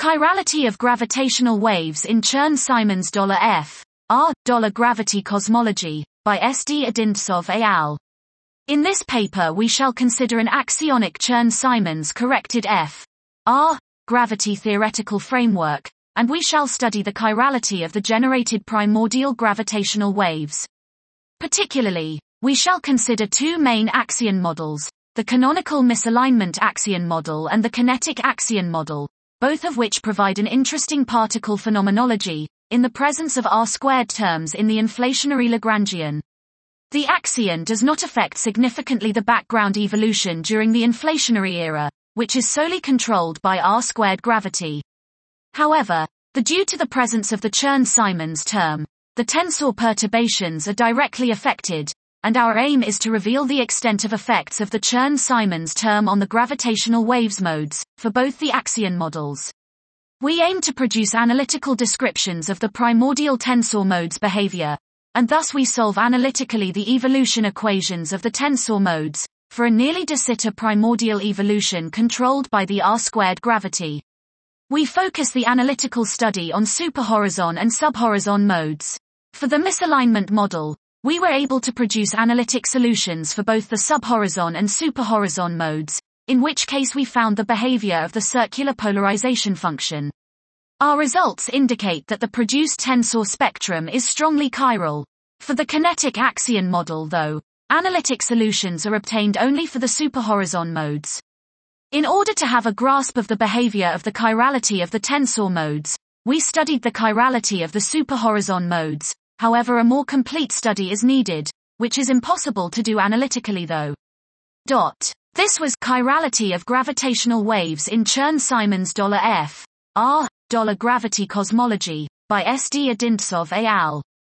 chirality of gravitational waves in Chern-Simons F. R. Gravity cosmology, by S.D. Odintsov et al. In this paper we shall consider an axionic Chern-Simons corrected F. R. gravity theoretical framework, and we shall study the chirality of the generated primordial gravitational waves. Particularly, we shall consider two main axion models, the canonical misalignment axion model and the kinetic axion model, both of which provide an interesting particle phenomenology, in the presence of R-squared terms in the inflationary Lagrangian. The axion does not affect significantly the background evolution during the inflationary era, which is solely controlled by R-squared gravity. However, due to the presence of the Chern-Simons term, the tensor perturbations are directly affected, and our aim is to reveal the extent of effects of the Chern-Simons term on the gravitational waves modes, for both the axion models. We aim to produce analytical descriptions of the primordial tensor modes' behavior, and thus we solve analytically the evolution equations of the tensor modes, for a nearly de sitter primordial evolution controlled by the R-squared gravity. We focus the analytical study on superhorizon and subhorizon modes. For the misalignment model, we were able to produce analytic solutions for both the subhorizon and superhorizon modes, in which case we found the behavior of the circular polarization function. Our results indicate that the produced tensor spectrum is strongly chiral. For the kinetic axion model though, analytic solutions are obtained only for the superhorizon modes. In order to have a grasp of the behavior of the chirality of the tensor modes, we studied the chirality of the superhorizon modes. However, a more complete study is needed, which is impossible to do analytically though. This was Chirality of Gravitational Waves in Chern-Simons F. R. Gravity Cosmology, by S.D. Odintsov et al.